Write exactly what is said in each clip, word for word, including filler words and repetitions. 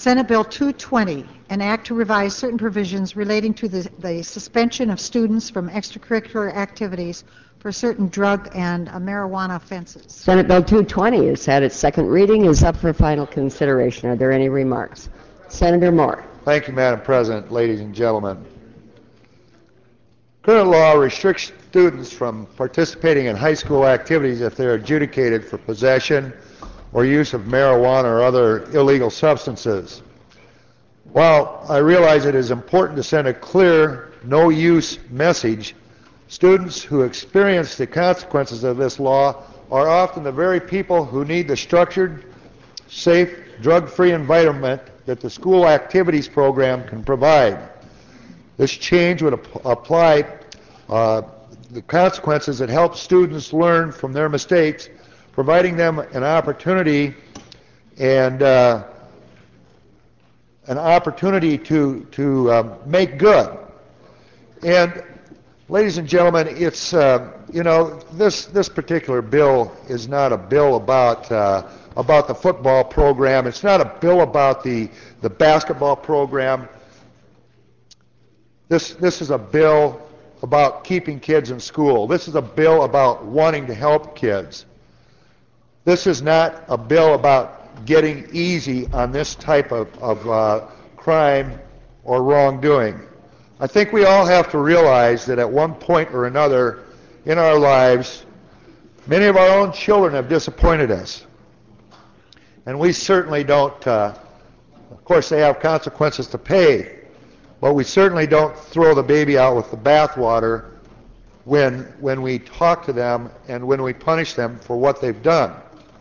Senate Bill two twenty, an act to revise certain provisions relating to the, the suspension of students from extracurricular activities for certain drug and uh, marijuana offenses. Senate Bill two twenty has had its second reading, is up for final consideration. Are there any remarks? Senator Moore. Thank you, Madam President, ladies and gentlemen. Current law restricts students from participating in high school activities if they are adjudicated for possession or use of marijuana or other illegal substances. While I realize it is important to send a clear no-use message, students who experience the consequences of this law are often the very people who need the structured, safe, drug-free environment that the school activities program can provide. This change would ap apply uh, the consequences that help students learn from their mistakes, providing them an opportunity and uh, an opportunity to to uh, make good. And ladies and gentlemen, it's uh, you know this this particular bill is not a bill about uh, about the football program. It's not a bill about the the basketball program. This this is a bill about keeping kids in school. This is a bill about wanting to help kids. This is not a bill about getting easy on this type of, of uh, crime or wrongdoing. I think we all have to realize that at one point or another in our lives, many of our own children have disappointed us. And we certainly don't, uh, of course they have consequences to pay, but we certainly don't throw the baby out with the bathwater when, when we talk to them and when we punish them for what they've done.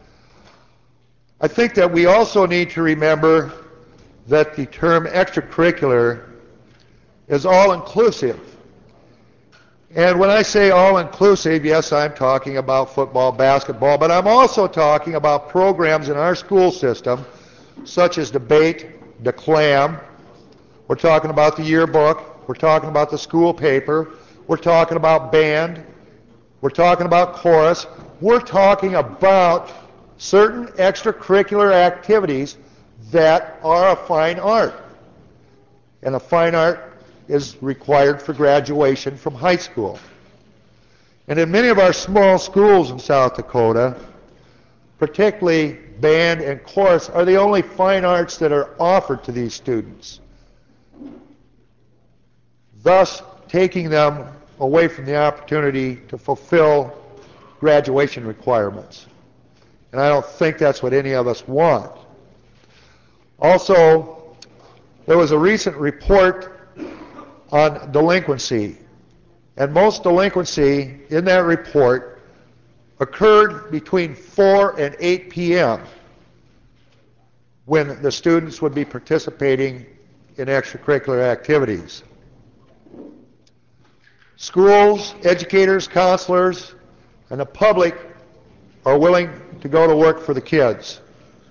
I think that we also need to remember that the term extracurricular is all-inclusive. And when I say all-inclusive, yes, I'm talking about football, basketball, but I'm also talking about programs in our school system, such as debate, declam. We're talking about the yearbook. We're talking about the school paper. We're talking about band. We're talking about chorus. We're talking about certain extracurricular activities that are a fine art. And a fine art is required for graduation from high school. And in many of our small schools in South Dakota, particularly band and chorus are the only fine arts that are offered to these students, thus taking them away from the opportunity to fulfill graduation requirements. And I don't think that's what any of us want. Also, there was a recent report on delinquency, and most delinquency in that report occurred between four and eight p m when the students would be participating in extracurricular activities. Schools, educators, counselors, and the public are willing to go to work for the kids.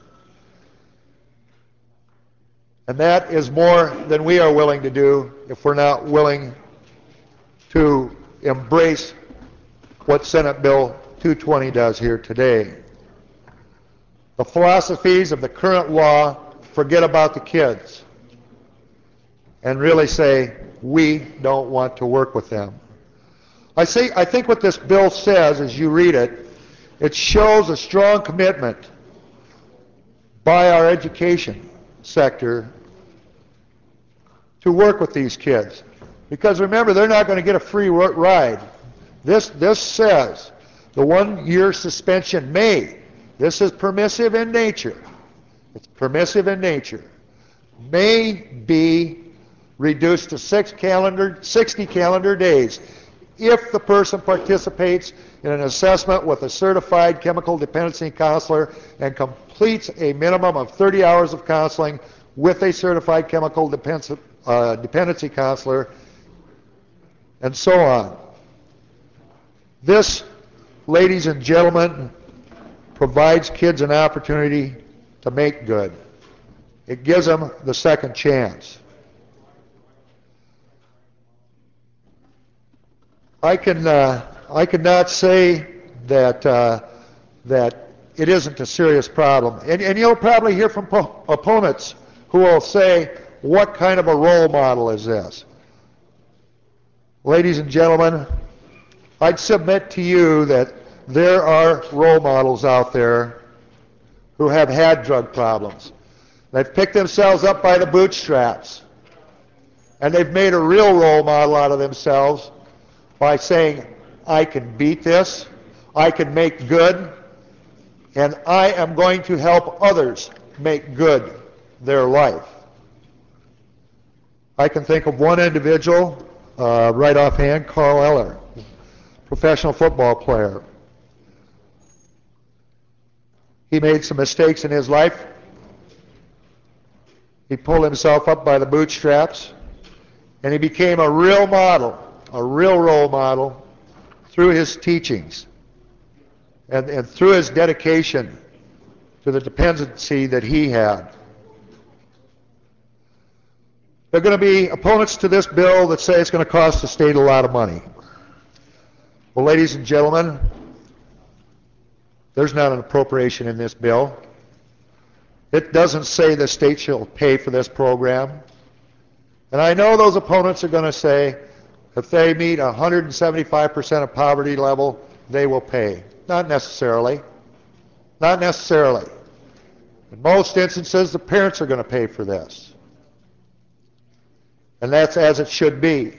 And that is more than we are willing to do if we're not willing to embrace what Senate Bill two twenty does here today. The philosophies of the current law forget about the kids and really say, we don't want to work with them. I, say, I think what this bill says, as you read it, it shows a strong commitment by our education sector to work with these kids. Because remember, they're not going to get a free ride. This, this says the one-year suspension may, this is permissive in nature, it's permissive in nature, may be reduced to six calendar, sixty calendar days if the person participates in an assessment with a certified chemical dependency counselor and completes a minimum of thirty hours of counseling with a certified chemical dependency, uh, dependency counselor, and so on. This, ladies and gentlemen, provides kids an opportunity to make good. It gives them the second chance. I can uh, I cannot say that uh, that it isn't a serious problem, and, and you'll probably hear from po opponents who will say, what kind of a role model is this? Ladies and gentlemen, I'd submit to you that there are role models out there who have had drug problems. They've picked themselves up by the bootstraps, and they've made a real role model out of themselves by saying, I can beat this, I can make good, and I am going to help others make good their life. I can think of one individual uh, right offhand, Carl Eller, professional football player. He made some mistakes in his life. He pulled himself up by the bootstraps, and he became a real model, a real role model through his teachings and, and through his dedication to the dependency that he had. There are going to be opponents to this bill that say it's going to cost the state a lot of money. Well, ladies and gentlemen, there's not an appropriation in this bill. It doesn't say the state shall pay for this program. And I know those opponents are going to say if they meet one hundred seventy-five percent of poverty level, they will pay. Not necessarily. Not necessarily. In most instances, the parents are going to pay for this. And that's as it should be.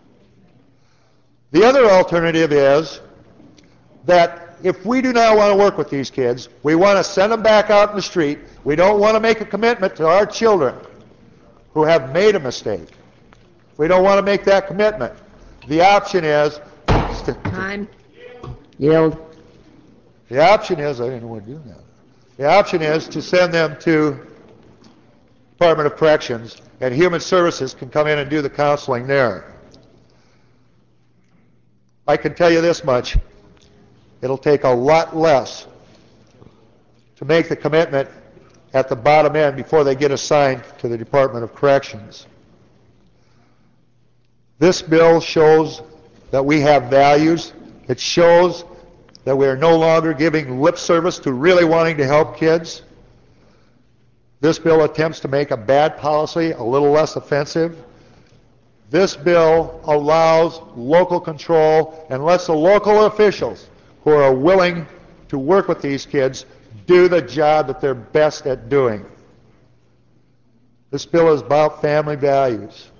The other alternative is that if we do not want to work with these kids, we want to send them back out in the street, we don't want to make a commitment to our children who have made a mistake. We don't want to make that commitment. The option is... Time. Yield. The option is, I didn't know what to do now. The option is to send them to Department of Corrections, and Human Services can come in and do the counseling there. I can tell you this much. It'll take a lot less to make the commitment at the bottom end before they get assigned to the Department of Corrections. This bill shows that we have values. It shows that we are no longer giving lip service to really wanting to help kids. This bill attempts to make a bad policy a little less offensive. This bill allows local control and lets the local officials who are willing to work with these kids do the job that they're best at doing. This bill is about family values.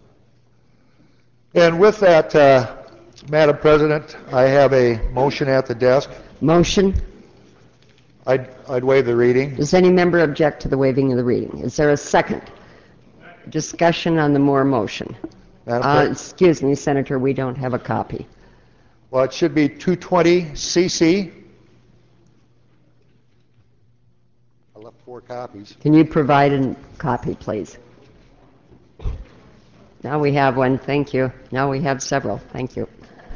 And with that, uh, Madam President, I have a motion at the desk. Motion. I'd, I'd waive the reading. Does any member object to the waiving of the reading? Is there a second? Discussion on the Moore motion. Uh, excuse me, Senator, we don't have a copy. Well, it should be two twenty C C. I left four copies. Can you provide a copy, please? Now we have one, thank you. Now we have several, thank you.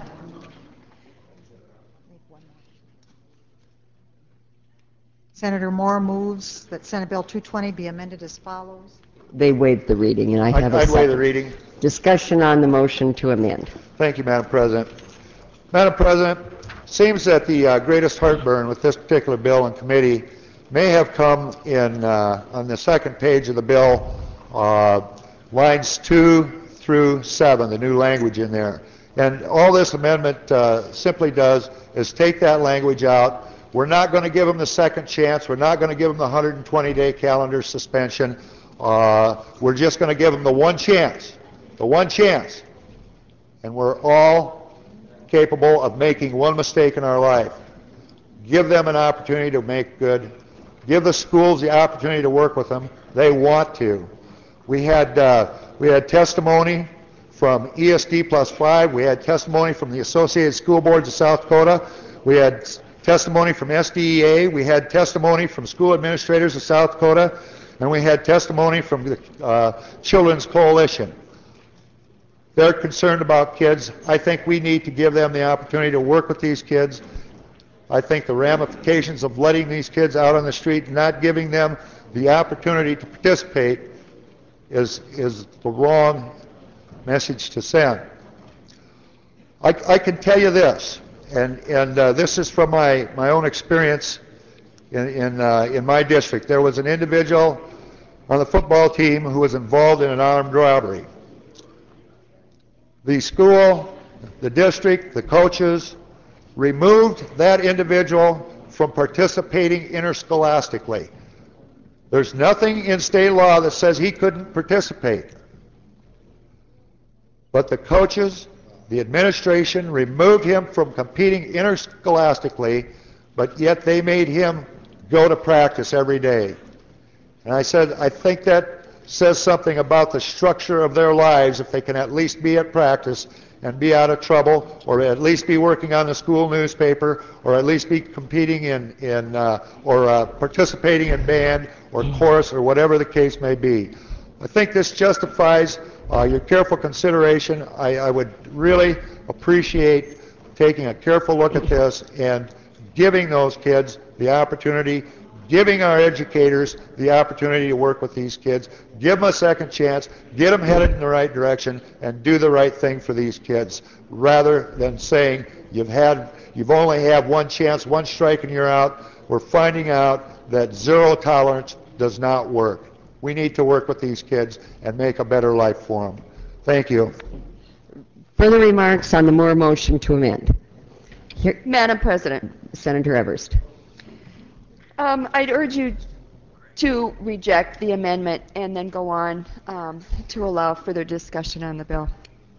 Senator Moore moves that Senate Bill two twenty be amended as follows. They waived the reading, and I I'd, have a I'd second. waive the reading. Discussion on the motion to amend. Thank you, Madam President. Madam President, seems that the uh, greatest heartburn with this particular bill in committee may have come in uh, on the second page of the bill, uh, lines two through seven, the new language in there. And all this amendment uh, simply does is take that language out. We're not going to give them the second chance. We're not going to give them the one hundred twenty day calendar suspension. Uh, we're just going to give them the one chance, the one chance. And we're all capable of making one mistake in our life. Give them an opportunity to make good. Give the schools the opportunity to work with them. They want to. We had, uh, we had testimony from E S D plus five. We had testimony from the Associated School Boards of South Dakota. We had testimony from S D E A. We had testimony from school administrators of South Dakota. And we had testimony from the uh, Children's Coalition. They're concerned about kids. I think we need to give them the opportunity to work with these kids. I think the ramifications of letting these kids out on the street and not giving them the opportunity to participate is, is the wrong message to send. I, I can tell you this, and, and uh, this is from my, my own experience in, in, uh, in my district. There was an individual on the football team who was involved in an armed robbery. The school, the district, the coaches removed that individual from participating interscholastically. There's nothing in state law that says he couldn't participate. But the coaches, the administration removed him from competing interscholastically, but yet they made him go to practice every day. And I said, I think that says something about the structure of their lives if they can at least be at practice and be out of trouble, or at least be working on the school newspaper, or at least be competing in, in uh, or uh, participating in band or chorus or whatever the case may be. I think this justifies uh, your careful consideration. I, I would really appreciate taking a careful look at this and giving those kids the opportunity, giving our educators the opportunity to work with these kids, give them a second chance, get them headed in the right direction, and do the right thing for these kids, rather than saying you've had, you've only had one chance, one strike, and you're out. We're finding out that zero tolerance does not work. We need to work with these kids and make a better life for them. Thank you. Further remarks on the Moore motion to amend? Here, Madam President, Senator Everst. um, I'd urge you to reject the amendment and then go on um, to allow further discussion on the bill.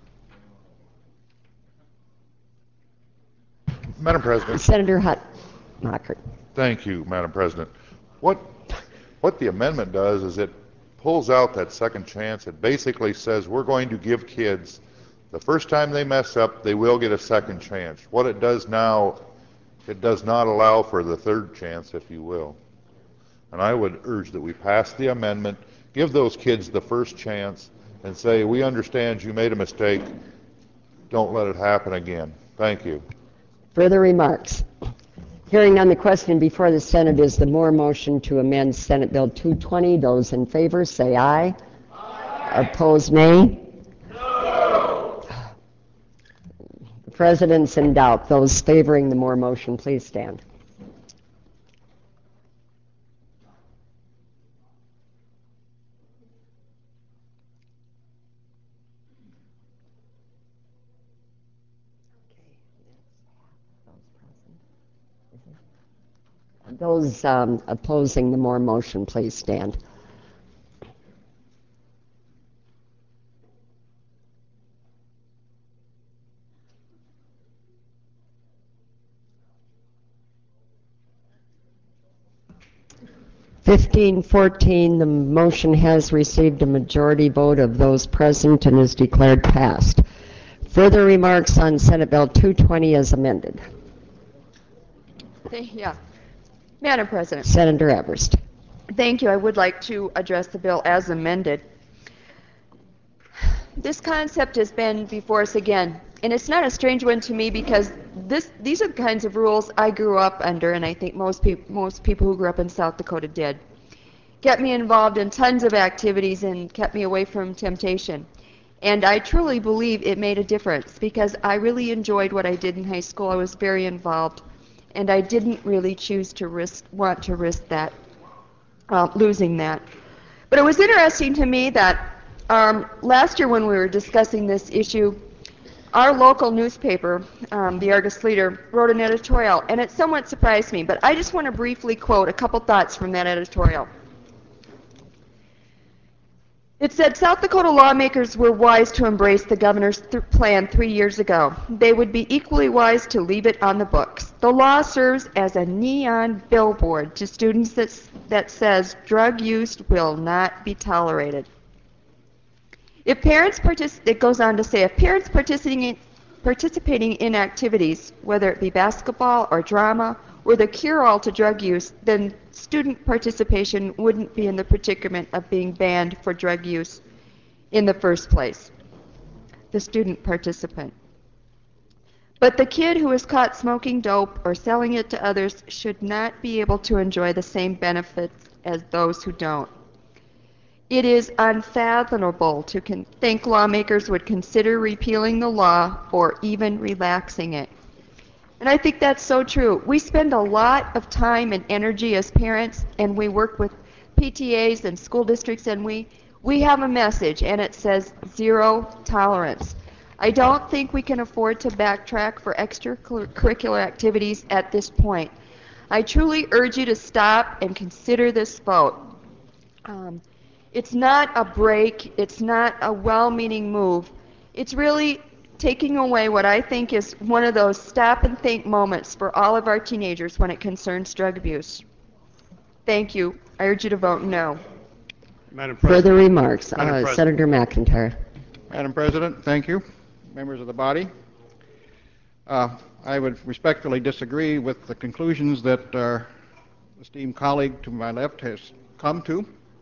Madam President. Senator Hutmacher. Thank you, Madam President. What, what the amendment does is it pulls out that second chance. It basically says we're going to give kids, the first time they mess up, they will get a second chance. What it does now, it does not allow for the third chance, if you will. And I would urge that we pass the amendment, give those kids the first chance, and say, we understand you made a mistake. Don't let it happen again. Thank you. Further remarks? Hearing none, the question before the Senate is the Moore motion to amend Senate Bill two twenty. Those in favor say aye. Aye. Opposed, nay. No. The President's in doubt. Those favoring the Moore motion, please stand. Those um, opposing the Moore motion, please stand. fifteen fourteen, the motion has received a majority vote of those present and is declared passed. Further remarks on Senate Bill two twenty as amended? Yeah. Madam President. Senator Everst. Thank you. I would like to address the bill as amended. This concept has been before us again, and it's not a strange one to me because this, these are the kinds of rules I grew up under, and I think most, peop most people who grew up in South Dakota did. Kept me involved in tons of activities and kept me away from temptation. And I truly believe it made a difference because I really enjoyed what I did in high school. I was very involved. And I didn't really choose to risk, want to risk that, uh, losing that. But it was interesting to me that um, last year when we were discussing this issue, our local newspaper, um, the Argus Leader, wrote an editorial, and it somewhat surprised me. But I just want to briefly quote a couple thoughts from that editorial. It said, South Dakota lawmakers were wise to embrace the governor's th plan three years ago. They would be equally wise to leave it on the books. The law serves as a neon billboard to students that, that says drug use will not be tolerated. If parents partic- it goes on to say, if parents participating in, participating in activities, whether it be basketball or drama, were the cure-all to drug use, then student participation wouldn't be in the predicament of being banned for drug use in the first place, the student participant. But the kid who is caught smoking dope or selling it to others should not be able to enjoy the same benefits as those who don't. It is unfathomable to think lawmakers would consider repealing the law or even relaxing it. And I think that's so true. We spend a lot of time and energy as parents, and we work with P T As and school districts, and we, we have a message, and it says zero tolerance. I don't think we can afford to backtrack for extracurricular activities at this point. I truly urge you to stop and consider this vote. Um, it's not a break, it's not a well-meaning move. It's really taking away what I think is one of those stop and think moments for all of our teenagers when it concerns drug abuse. Thank you. I urge you to vote no. Madam President. Further remarks. Madam Uh, President. Senator McIntyre. Madam President, thank you. Members of the body. Uh, I would respectfully disagree with the conclusions that our esteemed colleague to my left has come to.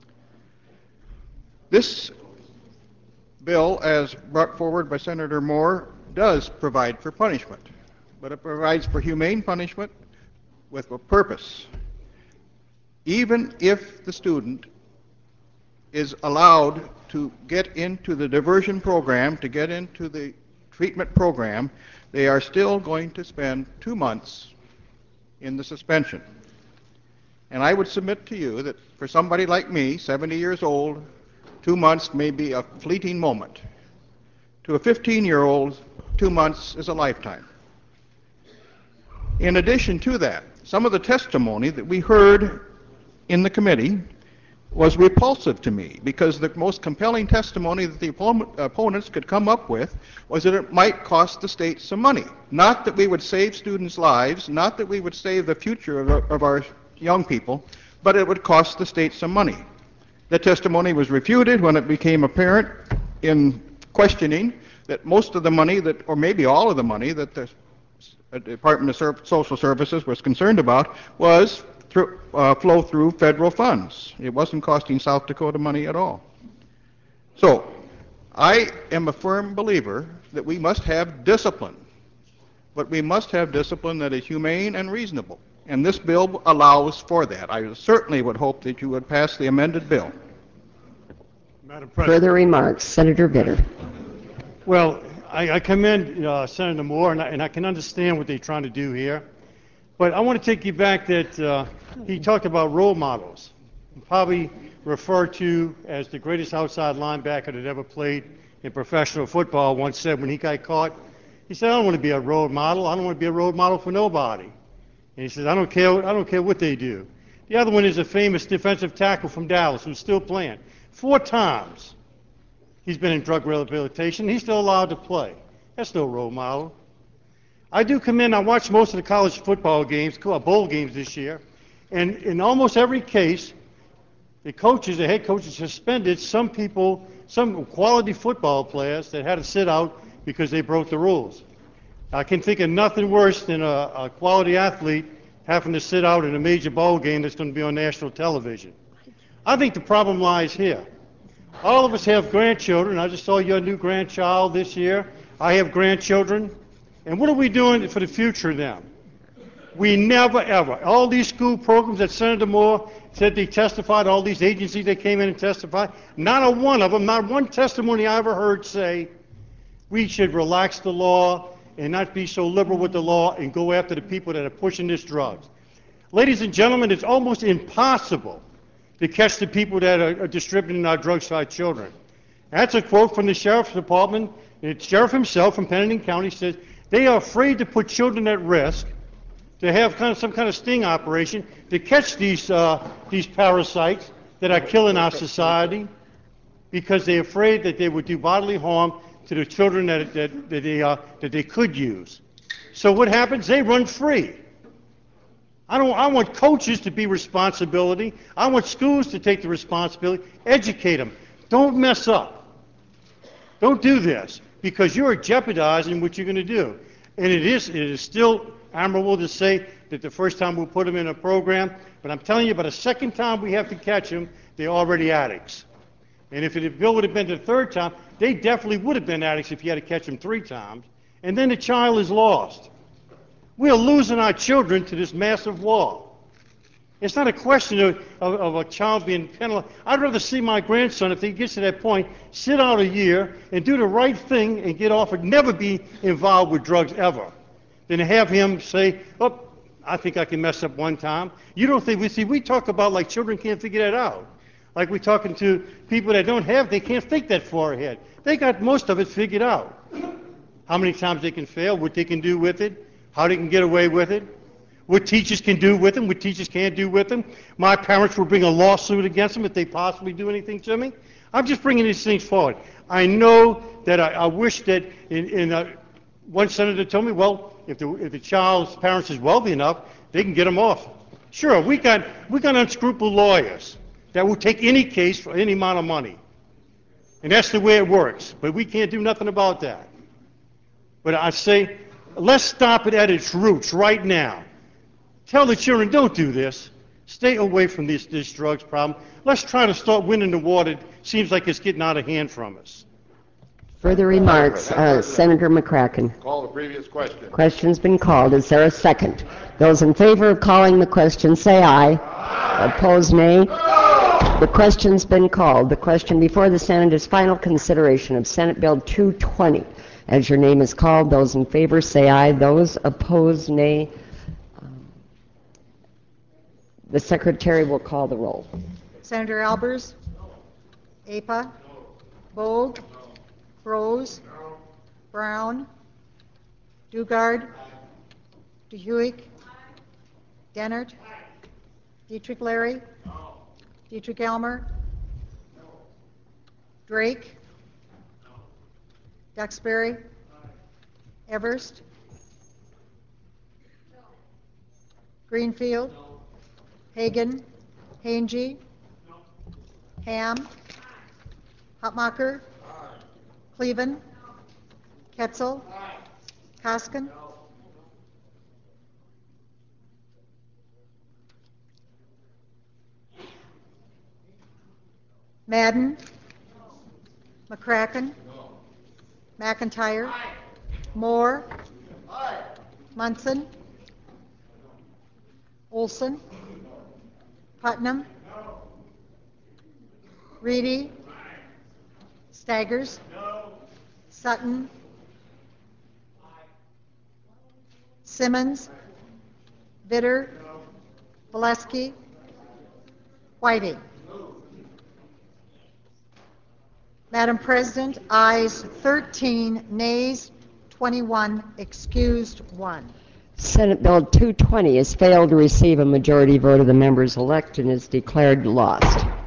This bill, as brought forward by Senator Moore, does provide for punishment, but it provides for humane punishment with a purpose. Even if the student is allowed to get into the diversion program, to get into the treatment program, they are still going to spend two months in the suspension. And I would submit to you that for somebody like me, seventy years old, two months may be a fleeting moment. To a fifteen-year-old, two months is a lifetime. In addition to that, some of the testimony that we heard in the committee was repulsive to me, because the most compelling testimony that the opponents could come up with was that it might cost the state some money. Not that we would save students' lives, not that we would save the future of our, of our young people, but it would cost the state some money. The testimony was refuted when it became apparent in questioning that most of the money that, or maybe all of the money that the Department of Social Services was concerned about was through, uh, flow through federal funds. It wasn't costing South Dakota money at all. So, I am a firm believer that we must have discipline, but we must have discipline that is humane and reasonable. And this bill allows for that. I certainly would hope that you would pass the amended bill. Madam President. Further remarks. Senator Bitter. Well, I, I commend uh, Senator Moore, and I, and I can understand what they're trying to do here. But I want to take you back that uh, he talked about role models, probably referred to as the greatest outside linebacker that ever played in professional football, once said when he got caught, he said, I don't want to be a role model. I don't want to be a role model for nobody. And he says, I don't care, I don't care what they do. The other one is a famous defensive tackle from Dallas who's still playing. Four times he's been in drug rehabilitation. He's still allowed to play. That's no role model. I do commend, I watched most of the college football games, bowl games this year, and in almost every case, the coaches, the head coaches suspended some people, some quality football players that had to sit out because they broke the rules. I can think of nothing worse than a, a quality athlete having to sit out in a major bowl game that's going to be on national television. I think the problem lies here. All of us have grandchildren. I just saw your new grandchild this year. I have grandchildren. And what are we doing for the future of them? We never, ever. All these school programs that Senator Moore said they testified, all these agencies that came in and testified, not a one of them, not one testimony I ever heard say, we should relax the law and not be so liberal with the law and go after the people that are pushing this drugs. Ladies and gentlemen, it's almost impossible to catch the people that are, are distributing our drugs to our children. That's a quote from the Sheriff's Department. The Sheriff himself from Pennington County says, they are afraid to put children at risk, to have kind of some kind of sting operation, to catch these, uh, these parasites that are killing our society, because they're afraid that they would do bodily harm to the children that, that, that, they, uh, that they could use. So what happens? They run free. I, don't, I want coaches to be responsibility. I want schools to take the responsibility. Educate them. Don't mess up. Don't do this, because you're jeopardizing what you're going to do. And it is, it is still admirable to say that the first time we put them in a program, but I'm telling you, by the second time we have to catch them, they're already addicts. And if the bill would have been the third time, they definitely would have been addicts if you had to catch them three times. And then the child is lost. We are losing our children to this massive law. It's not a question of, of, of a child being penalized. I'd rather see my grandson, if he gets to that point, sit out a year and do the right thing and get off and never be involved with drugs ever, than to have him say, oh, I think I can mess up one time. You don't think we see? We talk about like children can't figure that out. Like we're talking to people that don't have, they can't think that far ahead. They got most of it figured out. How many times they can fail, what they can do with it, how they can get away with it, what teachers can do with them, what teachers can't do with them. My parents will bring a lawsuit against them if they possibly do anything to me. I'm just bringing these things forward. I know that I, I wish that in, in uh, one senator told me, well, if the, if the child's parents is wealthy enough, they can get them off. Sure, we got, we got unscrupulous lawyers that will take any case for any amount of money. And that's the way it works. But we can't do nothing about that. But I say, let's stop it at its roots right now. Tell the children, don't do this. Stay away from this, this drugs problem. Let's try to start winning the war that seems like it's getting out of hand from us. Further remarks, uh, Senator McCracken. Call the previous question. Question's been called. Is there a second? Those in favor of calling the question say aye. Aye. Opposed, nay. The question's been called. The question before the Senate is final consideration of Senate Bill two twenty. As your name is called, those in favor say aye. Those opposed, nay. The Secretary will call the roll. Senator Albers? Apa? Bogue? Rose? Brown? Dugard? DeHuick? Dennert? Dietrich Larry? Dietrich Elmer? Drake? Duxbury? Everest? Greenfield? Hagan? Hange? Ham? Hotmacher? Cleven? Ketzel? Koskin? Madden? McCracken? McIntyre? Moore? Munson? Olson? Putnam? Reedy? Staggers? Sutton? Simmons? Vitter? Valesky? Whiting? Madam President, ayes thirteen, nays twenty-one, excused one. Senate Bill two twenty has failed to receive a majority vote of the members elect and is declared lost.